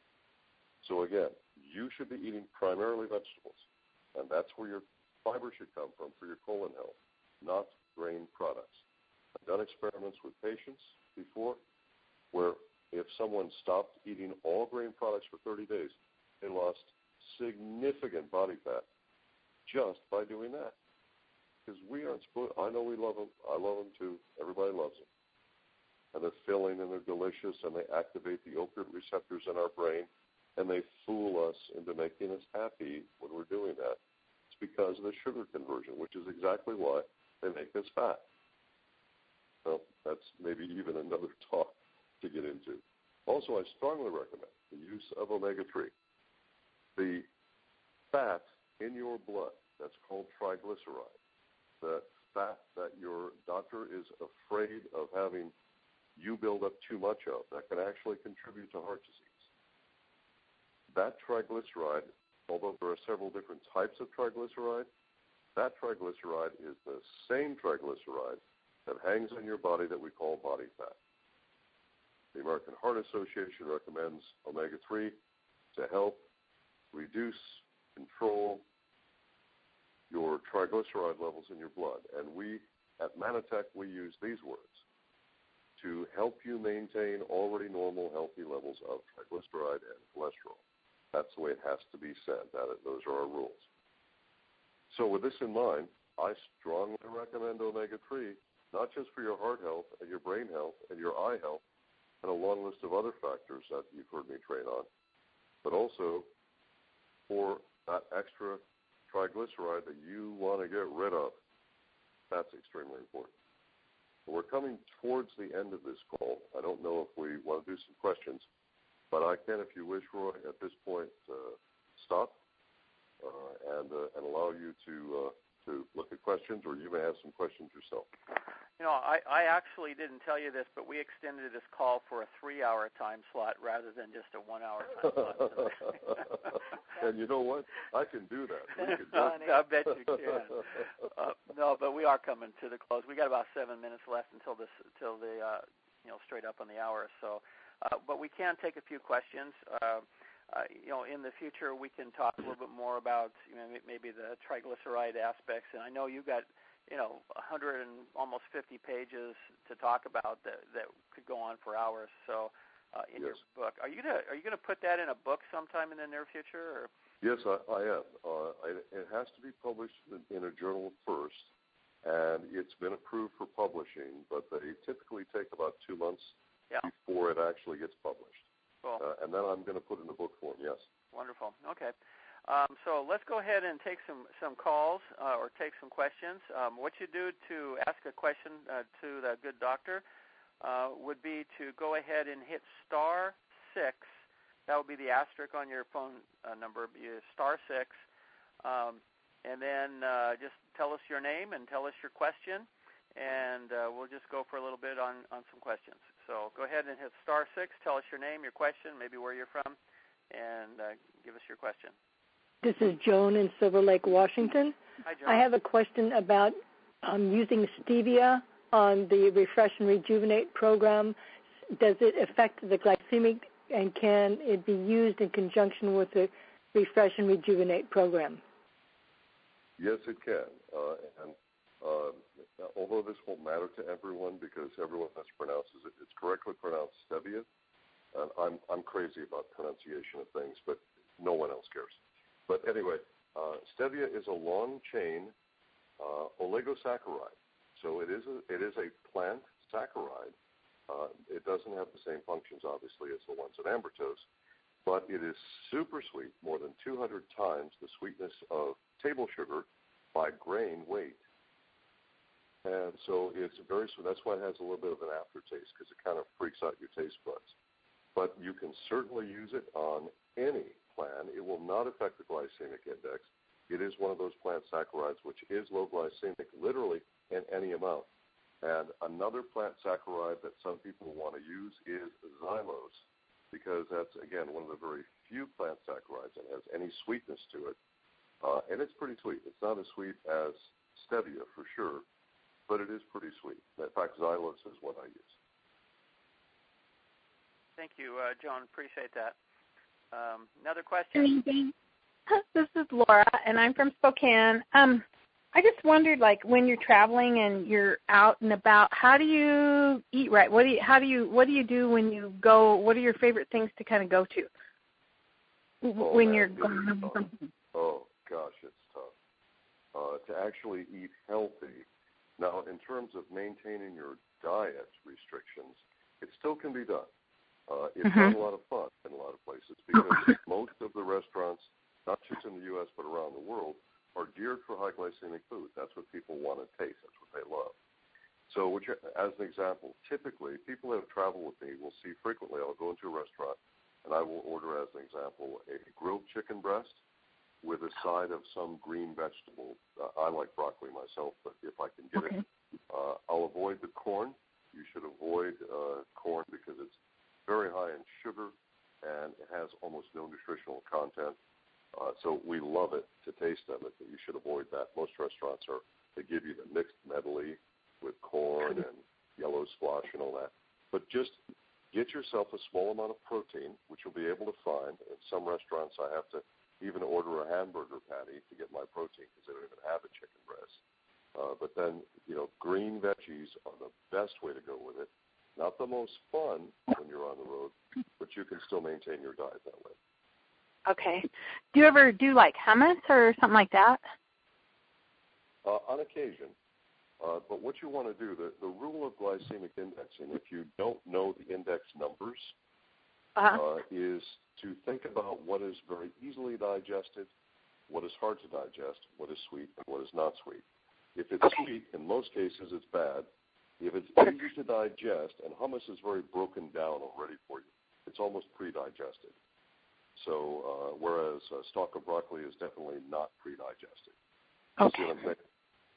So again, you should be eating primarily vegetables, and that's where your fiber should come from for your colon health, not grain products. I've done experiments with patients before where if someone stopped eating all grain products for thirty days, they lost significant body fat just by doing that. Because we aren't supposed, I know we love them, I love them too, everybody loves them. And they're filling and they're delicious and they activate the opiate receptors in our brain and they fool us into making us happy when we're doing that. It's because of the sugar conversion, which is exactly why they make us fat. Well, that's maybe even another talk to get into. Also, I strongly recommend the use of omega three. The fat in your blood, that's called triglyceride, the fat that your doctor is afraid of having you build up too much of, that can actually contribute to heart disease. That triglyceride, although there are several different types of triglyceride, that triglyceride is the same triglyceride that hangs on your body that we call body fat. The American Heart Association recommends omega three to help reduce, control your triglyceride levels in your blood. And we, at Manitech, we use these words to help you maintain already normal, healthy levels of triglyceride and cholesterol. That's the way it has to be said. That, those are our rules. So with this in mind, I strongly recommend omega three, not just for your heart health and your brain health and your eye health, and a long list of other factors that you've heard me train on, but also for that extra triglyceride that you want to get rid of. That's extremely important. We're coming towards the end of this call. I don't know if we want to do some questions, but I can, if you wish, Roy, at this point, uh, stop uh, and uh, and allow you to uh, to look at questions, or you may have some questions yourself. You know, I, I actually didn't tell you this, but we extended this call for a three-hour time slot rather than just a one-hour time slot. And you know what? I can do that. We can do I bet you can. Uh, no, but we are coming to the close. We got about seven minutes left until this, until the, uh, you know, straight up on the hour. So, uh, but we can take a few questions. Uh, uh, you know, in the future we can talk a little bit more about, you know, maybe the triglyceride aspects. And I know you got, you know, one hundred and almost fifty pages to talk about that that could go on for hours. So, uh, in yes. your book, are you gonna are you gonna put that in a book sometime in the near future? Or? Yes, I, I am. Uh, I, it has to be published in, in a journal first, and it's been approved for publishing, but they typically take about two months yeah. before it actually gets published. Cool. Uh, and then I'm going to put it in a book form. Yes. Wonderful. Okay. Um, so let's go ahead and take some, some calls uh, or take some questions. Um, what you do to ask a question uh, to the good doctor uh, would be to go ahead and hit star six that would be the asterisk on your phone uh, number, be star six, um, and then uh, just tell us your name and tell us your question, and uh, we'll just go for a little bit on, on some questions. So go ahead and hit star six, tell us your name, your question, maybe where you're from, and uh, give us your question. This is Joan in Silver Lake, Washington. Hi, Joan. I have a question about um, using stevia on the Refresh and Rejuvenate program. Does it affect the glycemic, and can it be used in conjunction with the Refresh and Rejuvenate program? Yes, it can. Uh, and uh, although this won't matter to everyone because everyone mispronounces it, it's correctly pronounced stevia. And I'm I'm crazy about pronunciation of things, but no one else cares. But anyway, uh, stevia is a long-chain uh, oligosaccharide. So it is a, it is a plant saccharide. Uh, it doesn't have the same functions, obviously, as the ones in ambertose, but it is super sweet, more than two hundred times the sweetness of table sugar by grain weight. And so it's very sweet. That's why it has a little bit of an aftertaste, because it kind of freaks out your taste buds. But you can certainly use it on any plan. It will not affect the glycemic index. It is one of those plant saccharides which is low glycemic, literally in any amount. And another plant saccharide that some people want to use is xylose, because that's, again, one of the very few plant saccharides that has any sweetness to it. Uh, and it's pretty sweet. It's not as sweet as stevia, for sure, but it is pretty sweet. In fact, xylose is what I use. Thank you, uh, Joan. Appreciate that. Um, another question? This is Laura, and I'm from Spokane. Um, I just wondered, like, when you're traveling and you're out and about, how do you eat right? What do you, how do you, what do you do when you go? What are your favorite things to kind of go to oh, when man, you're going? From- oh gosh, it's tough uh, to actually eat healthy. Now, in terms of maintaining your diet restrictions, it still can be done. Uh, it's mm-hmm. not a lot of fun in a lot of places because most of the restaurants, not just in the U S but around the world, are geared for high glycemic food. That's what people want to taste. That's what they love. So, which, as an example, typically people that have traveled with me will see frequently. I'll go into a restaurant and I will order, as an example, a grilled chicken breast with a side of some green vegetable. Uh, I like broccoli myself, but if I can get okay. it, uh, I'll avoid the corn. You should avoid uh, corn because it's very high in sugar, and it has almost no nutritional content. Uh, so we love it to taste of it, but you should avoid that. Most restaurants are, they give you the mixed medley with corn and yellow squash and all that. But just get yourself a small amount of protein, which you'll be able to find. In some restaurants, I have to even order a hamburger patty to get my protein because they don't even have a chicken breast. Uh, but then, you know, green veggies are the best way to go with it. Not the most fun when you're on the road, but you can still maintain your diet that way. Okay. Do you ever do, like, hummus or something like that? Uh, on occasion. Uh, but what you want to do, the, the rule of glycemic indexing, if you don't know the index numbers, uh-huh. uh, is to think about what is very easily digested, what is hard to digest, what is sweet, and what is not sweet. If it's okay. sweet, in most cases it's bad. If it's easy to digest, and hummus is very broken down already for you, it's almost pre-digested. So uh, whereas uh, stalk of broccoli is definitely not pre-digested. Okay. See what I'm saying?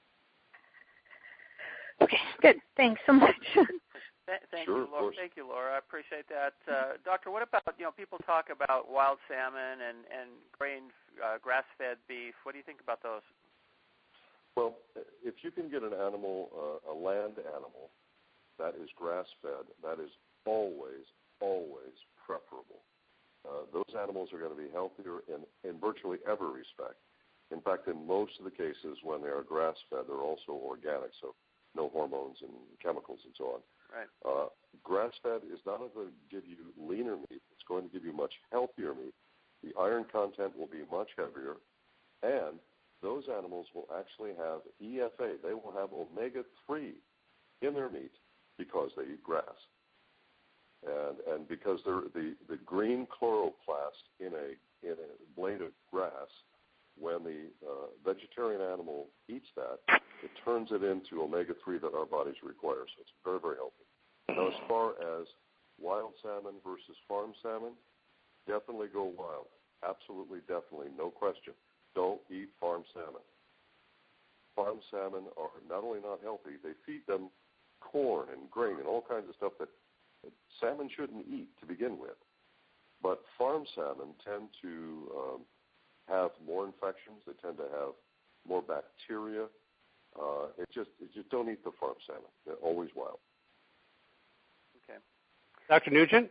Okay, good. Thanks so much. Thank sure, you, Laura. Thank you, Laura. I appreciate that. Uh, Doctor, what about, you know, people talk about wild salmon and, and grain, uh, grass-fed beef. What do you think about those? Well, if you can get an animal, uh, a land animal, that is grass-fed, that is always, always preferable. Uh, those animals are going to be healthier in, in virtually every respect. In fact, in most of the cases when they are grass-fed, they're also organic, so no hormones and chemicals and so on. Right. Uh, grass-fed is not only going to give you leaner meat, it's going to give you much healthier meat. The iron content will be much heavier, and those animals will actually have E F A. They will have omega three in their meat because they eat grass. And and because they're, the, the green chloroplast in a in a blade of grass, when the uh, vegetarian animal eats that, it turns it into omega three that our bodies require. So it's very, very healthy. Now, as far as wild salmon versus farm salmon, definitely go wild. Absolutely, definitely, no question. Don't eat farm salmon. Farm salmon are not only not healthy, they feed them corn and grain and all kinds of stuff that salmon shouldn't eat to begin with. But farm salmon tend to um, have more infections. They tend to have more bacteria. Uh, it just, it just don't eat the farm salmon. They're always wild. Okay. Doctor Nugent?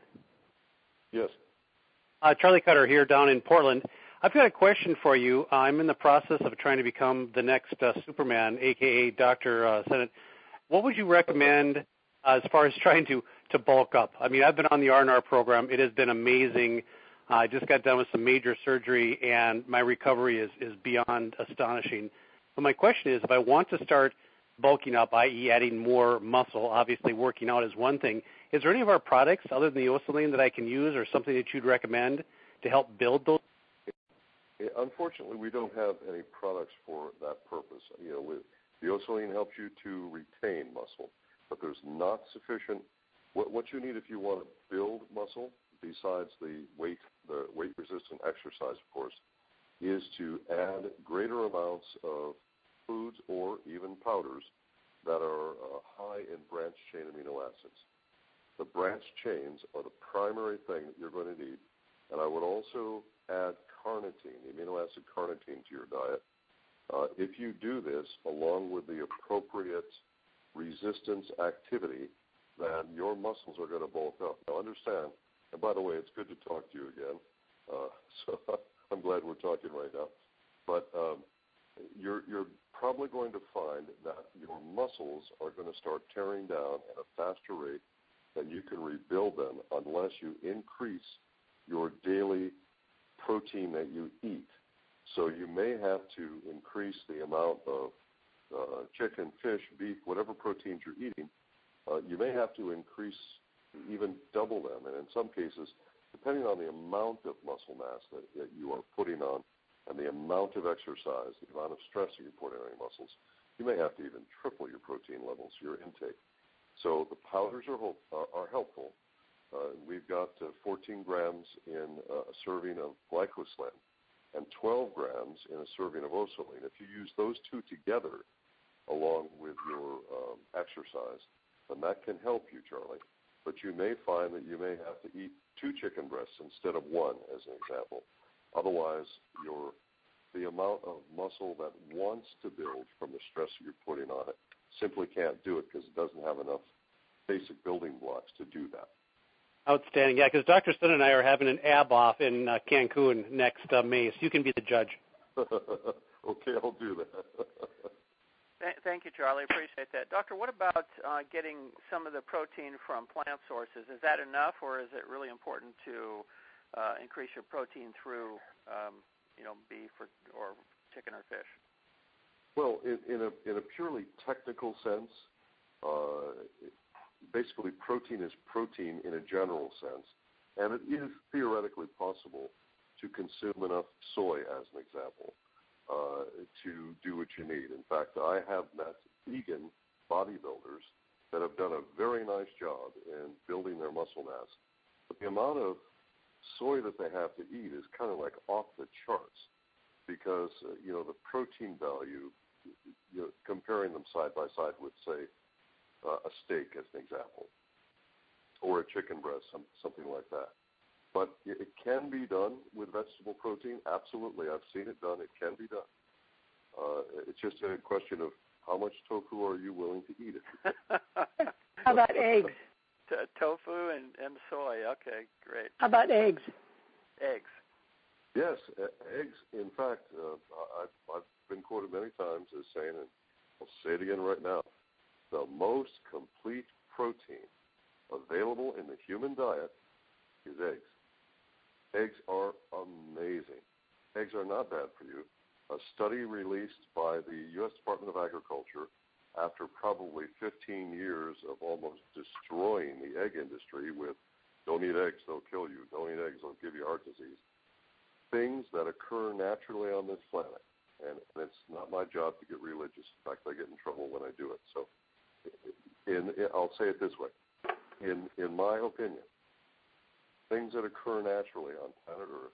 Yes. Uh, Charlie Cutter here down in Portland. I've got a question for you. Uh, I'm in the process of trying to become the next uh, Superman, a k a. Doctor Uh, Sennett. What would you recommend uh, as far as trying to, to bulk up? I mean, I've been on the R and R program. It has been amazing. Uh, I just got done with some major surgery, and my recovery is, is beyond astonishing. But my question is, if I want to start bulking up, that is adding more muscle, obviously working out is one thing. Is there any of our products other than the Osaline that I can use or something that you'd recommend to help build those? Unfortunately, we don't have any products for that purpose. You know, with, the Osaline helps you to retain muscle, but there's not sufficient. What, what you need if you want to build muscle, besides the weight, the weight-resistant exercise, of course, is to add greater amounts of foods or even powders that are uh, high in branched-chain amino acids. The branched chains are the primary thing that you're going to need, and I would also add carnitine, the amino acid carnitine, to your diet. Uh, if you do this along with the appropriate resistance activity, then your muscles are going to bulk up. Now, understand, and by the way, it's good to talk to you again, uh, so I'm glad we're talking right now, but um, you're, you're probably going to find that your muscles are going to start tearing down at a faster rate than you can rebuild them unless you increase your daily protein that you eat. So you may have to increase the amount of uh, chicken, fish, beef, whatever proteins you're eating. Uh, you may have to increase, even double them. And in some cases, depending on the amount of muscle mass that, that you are putting on and the amount of exercise, the amount of stress that you're putting on your muscles, you may have to even triple your protein levels, your intake. So the powders are, are, are helpful. Uh, we've got uh, fourteen grams in uh, a serving of glycoslan and twelve grams in a serving of Osaline. If you use those two together along with your um, exercise, then that can help you, Charlie. But you may find that you may have to eat two chicken breasts instead of one, as an example. Otherwise, your the amount of muscle that wants to build from the stress that you're putting on it simply can't do it because it doesn't have enough basic building blocks to do that. Outstanding. Yeah, because Doctor Sun and I are having an ab off in uh, Cancun next uh, May, so you can be the judge. Okay, I'll do that. Th- thank you, Charlie. Appreciate that. Doctor, what about uh, getting some of the protein from plant sources? Is that enough, or is it really important to uh, increase your protein through, um, you know, beef or, or chicken or fish? Well, in, in a in a purely technical sense, uh, basically protein is protein in a general sense, and it is theoretically possible to consume enough soy, as an example, uh, to do what you need. In fact, I have met vegan bodybuilders that have done a very nice job in building their muscle mass, but the amount of soy that they have to eat is kind of like off the charts because, uh, you know, the protein value, you know, comparing them side by side with, say, uh, a steak as an example, or a chicken breast, some, something like that. But it, it can be done with vegetable protein. Absolutely. I've seen it done. It can be done. Uh, it's just a question of how much tofu are you willing to eat it. How about eggs? T- tofu and, and soy. Okay, great. How about eggs? Eggs. Yes, eggs. In fact, uh, I've, I've been quoted many times as saying, and I'll say it again right now, the most complete protein available in the human diet is eggs. Eggs are amazing. Eggs are not bad for you. A study released by the U S Department of Agriculture after probably fifteen years of almost destroying the egg industry with don't eat eggs, they'll kill you, don't eat eggs, they'll give you heart disease, things that occur naturally on this planet. And, and it's not my job to get religious. In fact, I get in trouble when I do it. So in, in, I'll say it this way. In, in my opinion, things that occur naturally on planet Earth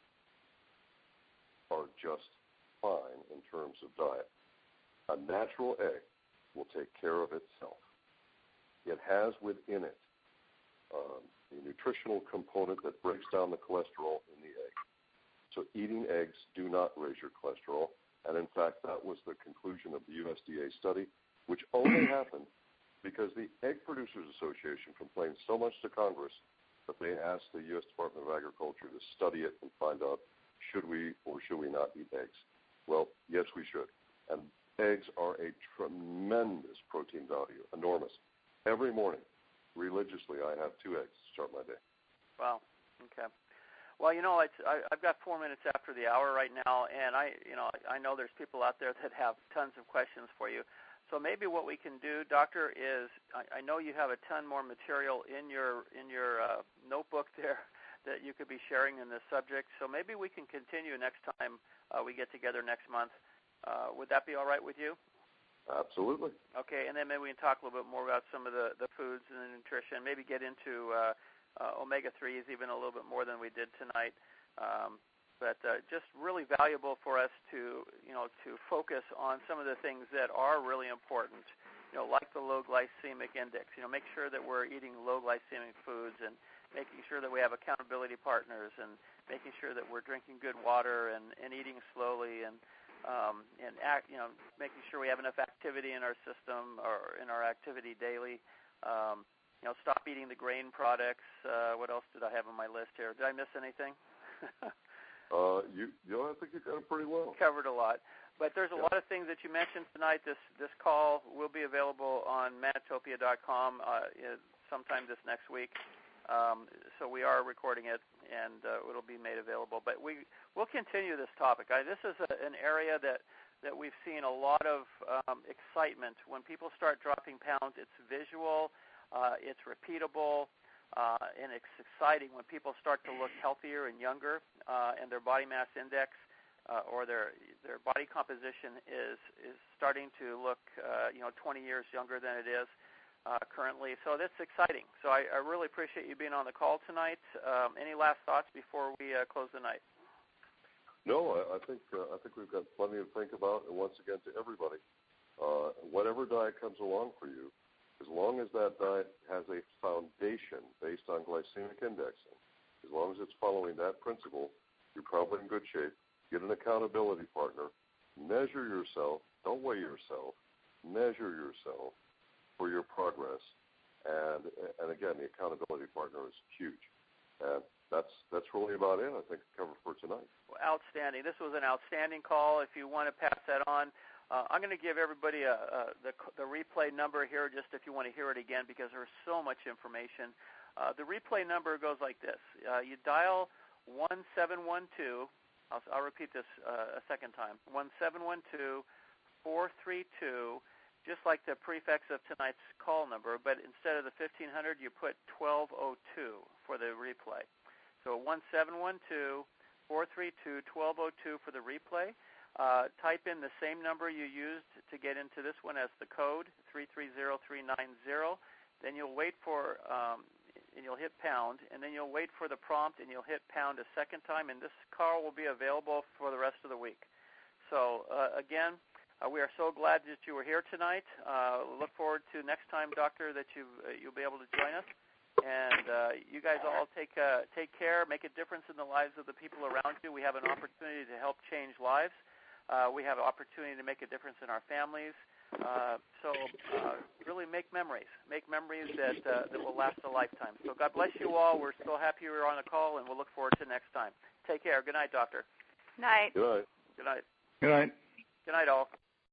are just fine in terms of diet. A natural egg will take care of itself. It has within it um, a nutritional component that breaks down the cholesterol in the egg. So eating eggs do not raise your cholesterol. And in fact, that was the conclusion of the U S D A study, which only happened because the Egg Producers Association complained so much to Congress that they asked the U S Department of Agriculture to study it and find out should we or should we not eat eggs. Well, yes, we should. And eggs are a tremendous protein value, enormous. Every morning, religiously, I have two eggs to start my day. Wow. Okay. Well, you know, it's, I, I've got four minutes after the hour right now, and I, you know, I know there's people out there that have tons of questions for you. So maybe what we can do, Doctor, is I, I know you have a ton more material in your in your uh, notebook there that you could be sharing in this subject. So maybe we can continue next time uh, we get together next month. Uh, would that be all right with you? Absolutely. Okay, and then maybe we can talk a little bit more about some of the, the foods and the nutrition, maybe get into uh, uh, omega threes even a little bit more than we did tonight. Um, but uh, just really valuable for us to, you know, to focus on some of the things that are really important, you know, like the low glycemic index. You know, make sure that we're eating low glycemic foods and making sure that we have accountability partners and making sure that we're drinking good water and, and eating slowly and Um, and act, you know, making sure we have enough activity in our system or in our activity daily. Um, you know, stop eating the grain products. Uh, what else did I have on my list here? Did I miss anything? uh, you, you know, I think you got it pretty well. Covered a lot. But there's a yeah. lot of things that you mentioned tonight. This this call will be available on manitopia dot com uh, sometime this next week. Um, so we are recording it, and uh, it'll be made available. But we we'll continue this topic. I, this is a, an area that, that we've seen a lot of um, excitement when people start dropping pounds. It's visual, uh, it's repeatable, uh, and it's exciting when people start to look healthier and younger, uh, and their body mass index uh, or their their body composition is is starting to look uh, you know twenty years younger than it is. Uh, currently, so that's exciting. So I, I really appreciate you being on the call tonight. Um, any last thoughts before we uh, close the night? No, I, I think uh, I think we've got plenty to think about. And once again, to everybody, uh, whatever diet comes along for you, as long as that diet has a foundation based on glycemic indexing, as long as it's following that principle, you're probably in good shape. Get an accountability partner. Measure yourself. Don't weigh yourself. Measure yourself for your progress, and and again, the accountability partner is huge, and that's that's really about it. I think covered for tonight. Well, outstanding. This was an outstanding call. If you want to pass that on, uh, I'm going to give everybody a, a, the the replay number here, just if you want to hear it again, because there's so much information. Uh, the replay number goes like this: uh, you dial one seven one two. I'll, I'll repeat this uh, a second time: one seven one two four three two. Just like the prefix of tonight's call number, but instead of the fifteen hundred, you put twelve oh two for the replay. So one seven one two four three two twelve oh two for the replay. Uh, type in the same number you used to get into this one as the code, three three zero three nine zero. Then you'll wait for, um, and you'll hit pound, and then you'll wait for the prompt, and you'll hit pound a second time, and this call will be available for the rest of the week. So, uh, again, Uh, we are so glad that you were here tonight. Uh, look forward to next time, Doctor, that you uh, you'll be able to join us. And uh, you guys all take uh, take care, make a difference in the lives of the people around you. We have an opportunity to help change lives. Uh, we have an opportunity to make a difference in our families. Uh, so uh, really make memories, make memories that uh, that will last a lifetime. So God bless you all. We're so happy you were on the call, and we'll look forward to next time. Take care. Good night, Doctor. Night. Good night. Good night. Good night. Good night, all.